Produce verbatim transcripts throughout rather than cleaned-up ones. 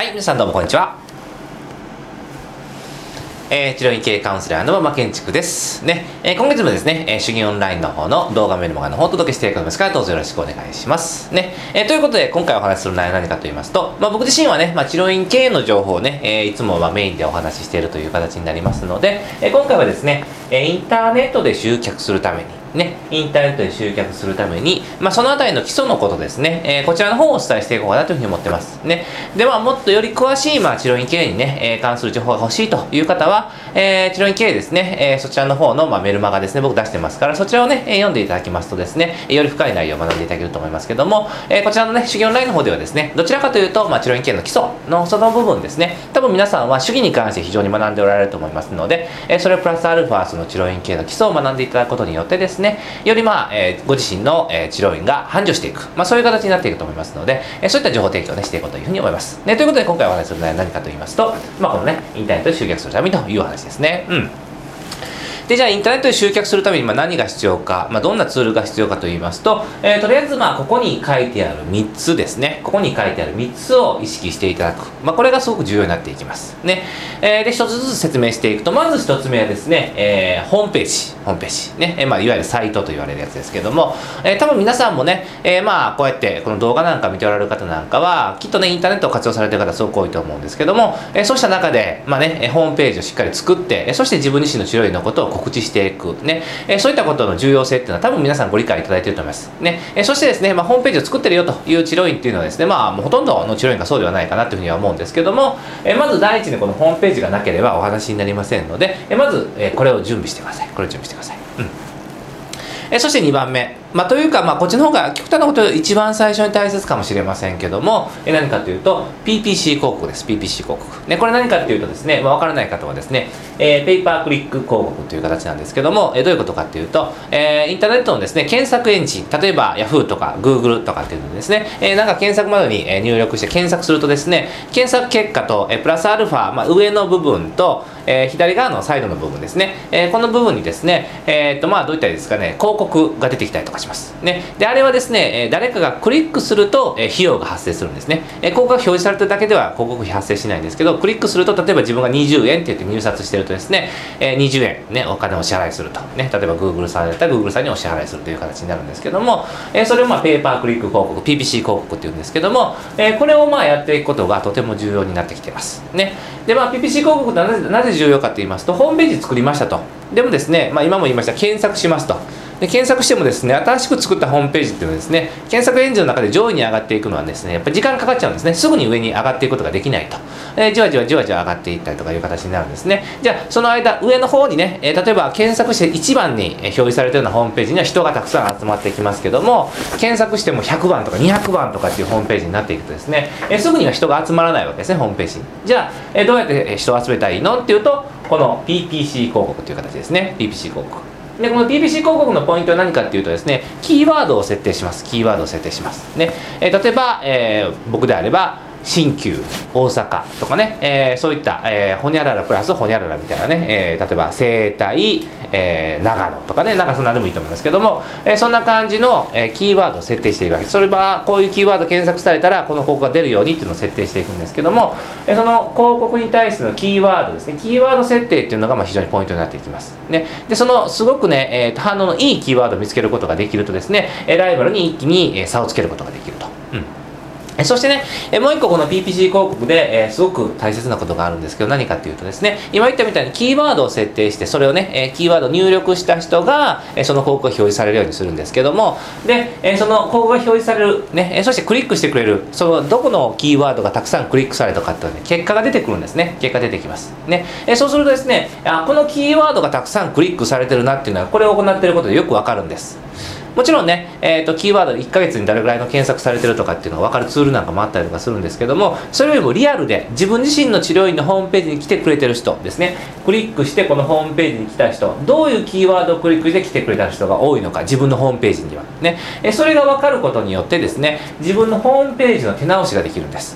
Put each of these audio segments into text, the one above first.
、皆さんどうもこんにちは。えー、治療院経営カウンセラーの馬場建築ですね。えー、今月もですね、えー、主義オンラインの方の動画メルマガの方をお届けしていきますから、どうぞよろしくお願いしますね。えー、ということで今回お話しする内容は何かと言いますと、まあ、僕自身はね、まあ、治療院経営の情報をね、えー、いつもまあメインでお話ししているという形になりますので、えー、今回はですね、えー、インターネットで集客するためにね、インターネットで集客するために、まあ、そのあたりの基礎のことですね、えー、こちらの方をお伝えしていこうかなというふうに思ってますね。では、もっとより詳しい、まあ、治療院経営にね、えー、関する情報が欲しいという方は、えー、治療院経営ですね、えー、そちらの方の、まあ、メルマガですね、僕出してますから、そちらをね、えー、読んでいただきますとですね、より深い内容を学んでいただけると思いますけども、えー、こちらのね、主義オンラインの方ではですね、どちらかというと、まあ、治療院経営の基礎のその部分ですね、多分皆さんは主義に関して非常に学んでおられると思いますので、えー、それをプラスアルファ、その治療院経営の基礎を学んでいただくことによってですね、よりまあえー、ご自身の、えー、治療院が繁盛していく、まあ、そういう形になっていくと思いますので、えー、そういった情報提供を、ね、していこうというふうに思います、ね、ということで今回お話しする内容は何かと言いますと、まあ、このねインターネットで集客するためにというお話ですね。うんでじゃあインターネットで集客するためにまあ何が必要か、まあ、どんなツールが必要かと言いますと、えー、とりあえずまあここに書いてあるみっつですね。ここに書いてあるみっつを意識していただく、まあ、これがすごく重要になっていきますね。えー、でひとつずつ説明していくと、まずひとつめはですね、えー、ホームページホームページね、えーまあ、いわゆるサイトと言われるやつですけども、えー、多分皆さんもね、えー、まあこうやってこの動画なんか見ておられる方なんかはきっとねインターネットを活用されている方すごく多いと思うんですけども、えー、そうした中で、まあね、ホームページをしっかり作って、えー、そして自分自身の治療院のことを告知していくね、えー、そういったことの重要性っていうのは多分皆さんご理解いただいていると思いますね。えー、そしてですね、まあ、ホームページを作ってるよという治療院っていうのはですね、まあもうほとんどの治療院がそうではないかなというふうには思うんですけども、えー、まず第一にこのホームページがなければお話になりませんので、えー、まず、えー、これを準備してください。これを準備してください。うんえー、そしてにばんめ、まあ、というか、まあ、こっちの方が極端なことを一番最初に大切かもしれませんけども、えー、何かというと ピーピーシー 広告です。 ピーピーシー 広告、ね、これ何かというとですね、まあ、分からない方はですね、えー、ペーパークリック広告という形なんですけども、えー、どういうことかというと、えー、インターネットのですね検索エンジン、例えば Yahoo とか Google とかっていうのですね、えー、なんか検索窓に入力して検索するとですね、検索結果と、えー、プラスアルファ、まあ、上の部分と、えー、左側のサイドの部分ですね、えー、この部分にですね、えーとまあ、どういったらいいですかね、広告が出てきたりとかしますね。であれはですね、えー、誰かがクリックすると、えー、費用が発生するんですね。えー、広告が表示されてるだけでは広告費発生しないんですけど、クリックすると例えば自分がにじゅうえんって言って入札してるとですね、えー、にじゅうえん、ね、お金をお支払いすると、ね、例えば Google さんだったら Google さんにお支払いするという形になるんですけども、えー、それをまあペーパークリック広告 ピーピーシー 広告っていうんですけども、えー、これをまあやっていくことがとても重要になってきていますね。でまあ ピーピーシー 広告ってなぜ、なぜ重要かと言いますと、ホームページ作りましたと。でもですね、まあ、今も言いました検索しますと。で検索してもですね、新しく作ったホームページっていうのはですね、検索エンジンの中で上位に上がっていくのはですね、やっぱり時間かかっちゃうんですね。すぐに上に上がっていくことができないと、えー、じわじわじわじわ上がっていったりとかいう形になるんですね。じゃあその間上の方にね、えー、例えば検索していちばんに表示されているようなホームページには人がたくさん集まってきますけども、検索してもひゃくばんとかにひゃくばんとかっていうホームページになっていくとですね、えー、すぐには人が集まらないわけですね、ホームページに。じゃあ、えー、どうやって人を集めたらいいのっていうと、この ピーピーシー 広告という形ですね。 ピーピーシー 広告で、この ピーピーシー 広告のポイントは何かっていうとですね、キーワードを設定します。キーワードを設定しますね。えー、例えば、えー、僕であれば新旧、大阪とかね、えー、そういった、えー、ほにゃららプラスほにゃららみたいなね、えー、例えば生体、えー、長野とかね、なんかそんなでもいいと思いますけども、えー、そんな感じの、えー、キーワードを設定していくわけです。それはこういうキーワード検索されたらこの広告が出るようにっていうのを設定していくんですけども、えー、その広告に対してのキーワードですね、キーワード設定っていうのがまあ非常にポイントになっていきますね。でそのすごくね、えー、反応のいいキーワードを見つけることができるとですね、ライバルに一気に差をつけることができると。うんそしてね、えもう一個この ピーピーシー 広告で、えー、すごく大切なことがあるんですけど、何かっていうとですね、今言ったみたいにキーワードを設定して、それをね、えー、キーワード入力した人が、えー、その広告が表示されるようにするんですけども、で、えー、その広告が表示される、ね、えー、そしてクリックしてくれる、そのどこのキーワードがたくさんクリックされたかっていうのね、結果が出てくるんですね。結果出てきます。ね、えー、そうするとですね、あ、このキーワードがたくさんクリックされてるなっていうのは、これを行っていることでよくわかるんです。もちろんね、えーと、キーワードいっかげつにどれぐらいの検索されてるとかっていうのが分かるツールなんかもあったりとかするんですけども、それよりもリアルで自分自身の治療院のホームページに来てくれてる人ですね、クリックしてこのホームページに来た人、どういうキーワードをクリックして来てくれた人が多いのか、自分のホームページにはね、えそれが分かることによってですね、自分のホームページの手直しができるんです。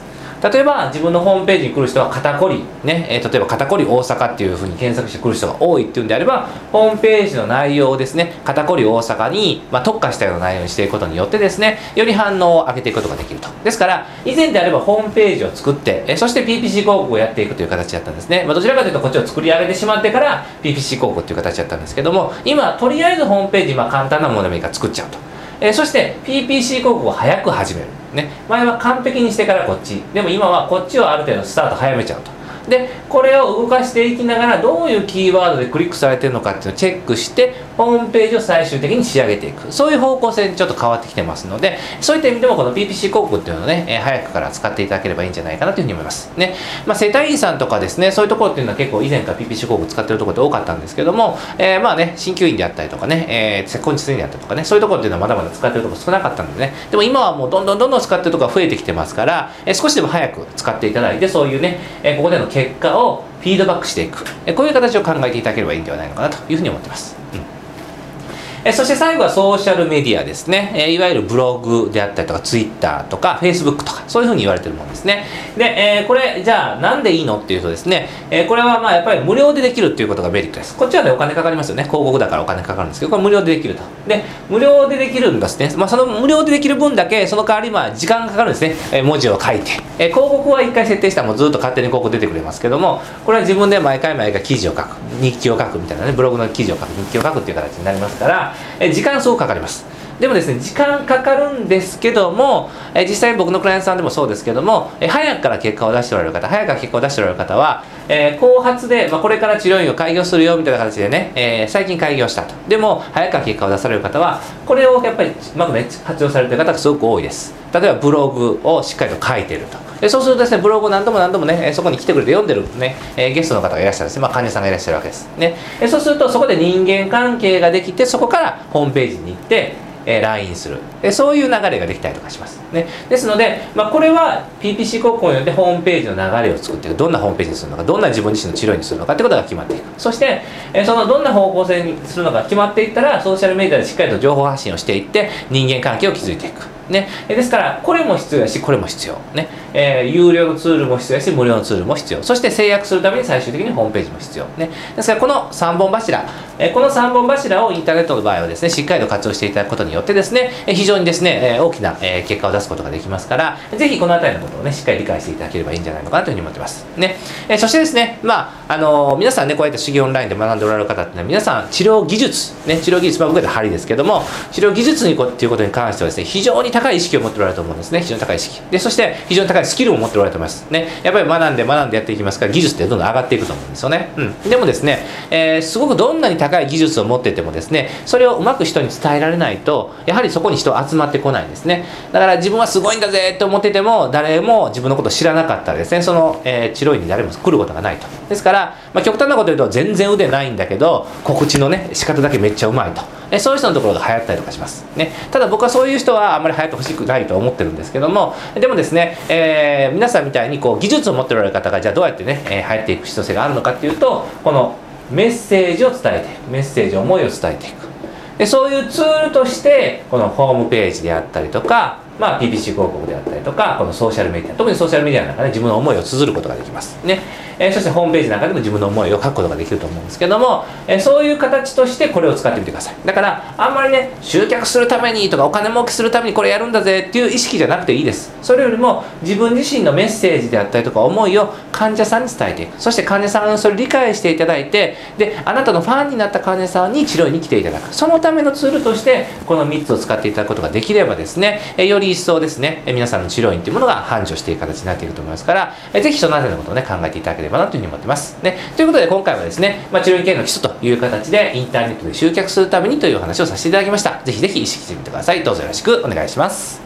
例えば自分のホームページに来る人は肩こりね、えー、例えば肩こり大阪っていうふうに検索してくる人が多いっていうんであれば、ホームページの内容をですね、肩こり大阪に、まあ、特化したような内容にしていくことによってですね、より反応を上げていくことができると。ですから以前であればホームページを作って、えー、そして ピーピーシー 広告をやっていくという形だったんですね。まあ、どちらかというとこっちを作り上げてしまってから ピーピーシー 広告っていう形だったんですけども、今とりあえずホームページ、まあ、簡単なものでもいいから作っちゃうと。えー、そして ピーピーシー 広告を早く始める、ね、前は完璧にしてからこっちでも今はこっちをある程度スタート早めちゃうと。でこれを動かしていきながらどういうキーワードでクリックされてるのかっていうのをチェックしてホームページを最終的に仕上げていく、そういう方向性にちょっと変わってきてますので、そういった意味でもこの ピーピーシー 広告っていうのをね、えー、早くから使っていただければいいんじゃないかなというふうに思いますね。まあ、世帯員さんとかですね、そういうところっていうのは結構以前から ピーピーシー 広告使ってるところって多かったんですけども、えー、まあね鍼灸院であったりとかね、えー、施工実院であったりとかね、そういうところっていうのはまだまだ使ってるところ少なかったのでね、でも今はもうどんどんどんどん使ってるところが増えてきてますから、えー、少しでも早く使っていただいて、そういうね、えー、ここでの結果をフィードバックしていく、えこういう形を考えていただければいいんではないのかなというふうに思ってます。うんえそして最後はソーシャルメディアですね、えいわゆるブログであったりとかツイッターとかフェイスブックとかそういうふうに言われてるものですね。で、えー、これじゃあなんでいいのっていうとですね、えー、これはまあやっぱり無料でできるっていうことがメリットです。こっちはねお金かかりますよね、広告だからお金かかるんですけど、これ無料でできると。で無料でできるんですね、まあ、その無料でできる分だけその代わりまあ時間がかかるんですね、えー、文字を書いて、えー、広告はいっかい設定したらもうずっと勝手に広告出てくれますけども、これは自分で毎回毎回記事を書く、日記を書くみたいなね、ブログの記事を書く、日記を書くっていう形になりますから、えー、時間すごくかかります。でもですね、時間かかるんですけども、え実際僕のクライアントさんでもそうですけども、え早くから結果を出しておられる方、早くから結果を出しておられる方は、えー、後発で、まあ、これから治療院を開業するよみたいな形でね、えー、最近開業したと。でも早くから結果を出される方は、これをやっぱりうまくね活用されている方がすごく多いです。例えばブログをしっかりと書いていると。でそうするとですね、ブログを何度も何度もね、そこに来てくれて読んでるね、えー、ゲストの方がいらっしゃるんですね、まあ、患者さんがいらっしゃるわけですね。えそうするとそこで人間関係ができて、そこからホームページに行ってえー、ライン する、えー、そういう流れができたりとかします、ね、ですので、まあ、これは ピーピーシー 広告によってホームページの流れを作っていく、どんなホームページにするのか、どんな自分自身の治療にするのかってことが決まっていく。そして、えー、そのどんな方向性にするのか決まっていったら、ソーシャルメディアでしっかりと情報発信をしていって人間関係を築いていく、ね、ですからこれも必要やしこれも必要、ねえー、有料のツールも必要やし無料のツールも必要、そして制約するために最終的にホームページも必要、ね、ですからこのさんぼん柱、えー、このさんぼん柱をインターネットの場合はですねしっかりと活用していただくことによってですね、非常にですね、えー、大きな、えー、結果を出すことができますから、ぜひこのあたりのことをねしっかり理解していただければいいんじゃないのかなというふうに思ってます、ねえー、そしてですね、まああのー、皆さんねこうやって手技オンラインで学んでおられる方っていうのは皆さん治療技術、ね、治療技術、まあ、僕は針ですけども治療技術にこっていうことに関してはですね非常に高い意識を持っておられると思うんですね。非常に高い意識で、そして非常に高いスキルを持っておられてますね。やっぱり学んで学んでやっていきますから技術ってどんどん上がっていくと思うんですよね、うん、でもですね、えー、すごくどんなに高い技術を持っててもですねそれをうまく人に伝えられないとやはりそこに人集まってこないんですね。だから自分はすごいんだぜって思ってても誰も自分のことを知らなかったらですねその、えー、治療院に誰も来ることがないと。ですから、まあ、極端なこと言うと全然腕ないんだけど告知のね仕方だけめっちゃうまいと、えー、そういう人のところが流行ったりとかしますね。ただ僕はそういう人はあんまり流行ってほしくないと思ってるんですけども、でもですね、えー、皆さんみたいにこう技術を持っておられる方がじゃあどうやってね、えー、流行っていく必要性があるのかっていうと、このメッセージを伝えていく、メッセージ思いを伝えていく、でそういうツールとしてこのホームページであったりとか、まあ、ピーピーシー 広告であったりとかこのソーシャルメディア、特にソーシャルメディアの中で自分の思いを綴ることができますね、えー、そしてホームページの中でも自分の思いを書くことができると思うんですけども、えー、そういう形としてこれを使ってみてください。だからあんまりね集客するためにとかお金儲けするためにこれやるんだぜっていう意識じゃなくていいです。それよりも自分自身のメッセージであったりとか思いを患者さんに伝えていく、そして患者さんがそれを理解していただいて、であなたのファンになった患者さんに治療に来ていただく、そのためのツールとしてこのみっつを使っていただくことができればですね、えー、より一層ですね皆さんの治療院というものが繁盛していく形になっていくと思いますから、えぜひそのあたりのことをね考えていただければなというふうに思ってます、ね、ということで今回はですね、まあ、治療院経営の基礎という形でインターネットで集客するためにというお話をさせていただきました。ぜひぜひ意識してみてください。どうぞよろしくお願いします。